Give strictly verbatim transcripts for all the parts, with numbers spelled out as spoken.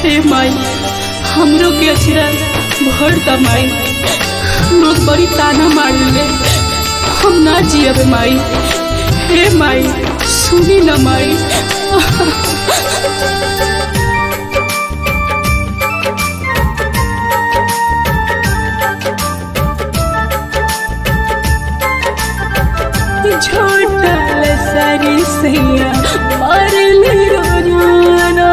हे माई हमरो के अचरा भर दा माई, लोग बड़ी ताना मारले हम ना जियब माई। हे माई सुनी न माई। छोटा सारी सैया मारले रोजाना,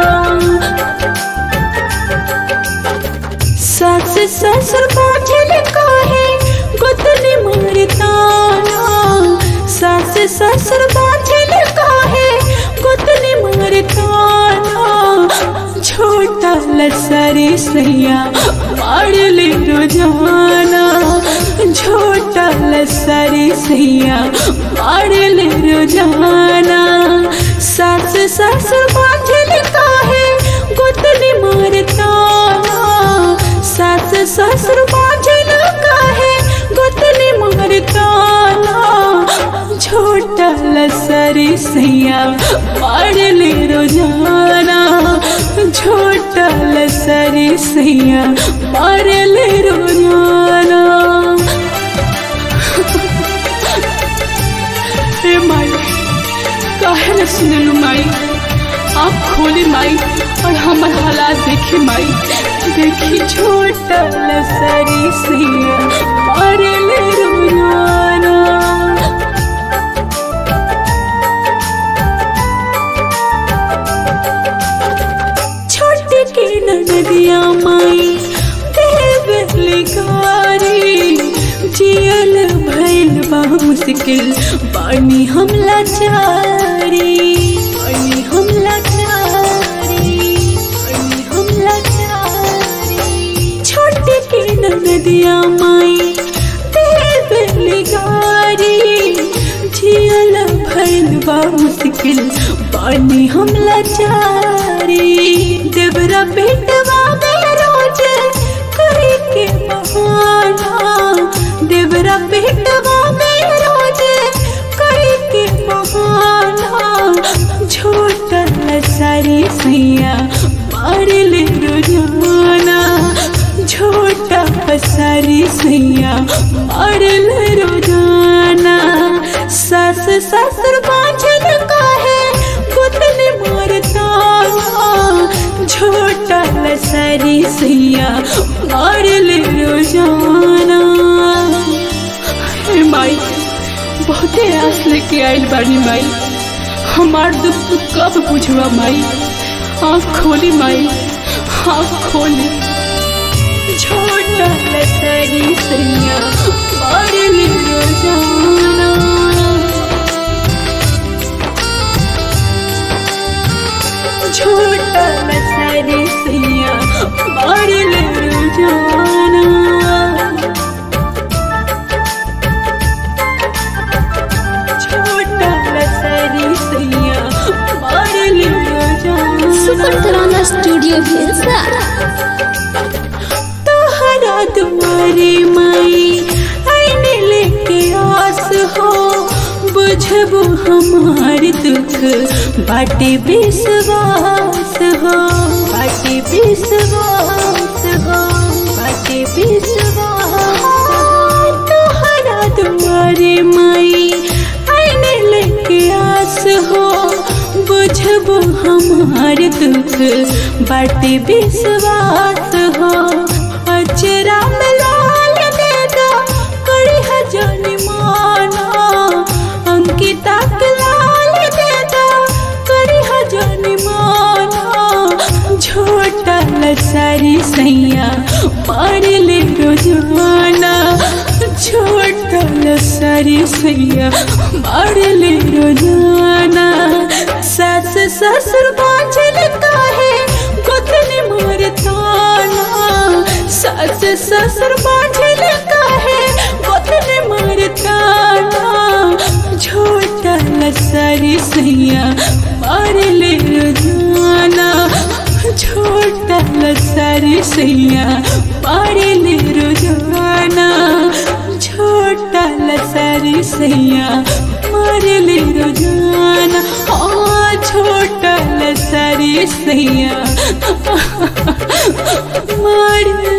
सास ससुर बाझल काहे गोतनी मारताना, सास ससुर बाझल काहे गोतनी मारताना, छोटा लसारी सैया मारले रोजाना, छोटा लसारी सैया मारले रोजाना, सास ससुर बाझल काहे गोतनी मारताना, सास ससुर बाझल काहे गोतनी मारताना, छोटा लसारी सैया मारले रोजाना, छोटा लसारी सैया मारले रोजाना। हे माई काहे न सुनलू माई, आप खोली माई और हमार हालात देखी माई, देखी छोटा लसारी सैया मारले रोजाना। छोटे के नदिया माई देवली गारी, जियल भइल बा मुश्किल बानी हम लाचारी, बानी हम लाचारी, बानी हम लाचारी। छोटे के नदिया माई देवली गारी, जियल भइल बा मुश्किल बानी हम लाचारी, देवरा बेटवा में रोज करी के बहाना, देवरा बेटवा में रोज करी के बहाना, छोटा लसारी सैया मारले रोजाना, छोटा लसारी सैया मारले रोजाना, सास ससुर बाझल काहे गोतनी मारताना, छोटा लसारी सैया मारले रोजाना। हे माई बहुते आस लेके आइल बानी माई, हमार दुख तू कब बुझवा माई, आँख खोली माई आँख खोली। छोटा लसारी सैया मारले रोजाना, छोटा लसारी सैया मारले रोजाना। छोटा लसारी सैया मारले रोजाना। सुपर तराना स्टूडियो भेसा तोहरा दुआरे माई आईने लेके आस हो, बुझबो हमार दुख बाटे विश्वास हो, बाटे विश्वास हो, बाटे विश्वास हो। तोहरा दुआरे माई आईने लेके आस हो, बुझबो हमार दुख बाटे विश्वास हो, अचरा में लाल दे दो करी हजानी माना, अंकिता के लाल दे दो करी हजानी माना, छोटा लसारी सैया मारले रोजाना, छोटा लसारी सैया मारले रोजाना, सास ससुर बाझल काहे गोतनी मारताना, सास ससुर बाझल काहे गोतनी मारताना, छोटा लसारी सैया मारले रोजाना, छोटा लसारी सैया मारले रोजाना, छोटा लसारी सैया मारले रोजाना। छोटल सरी सैया मार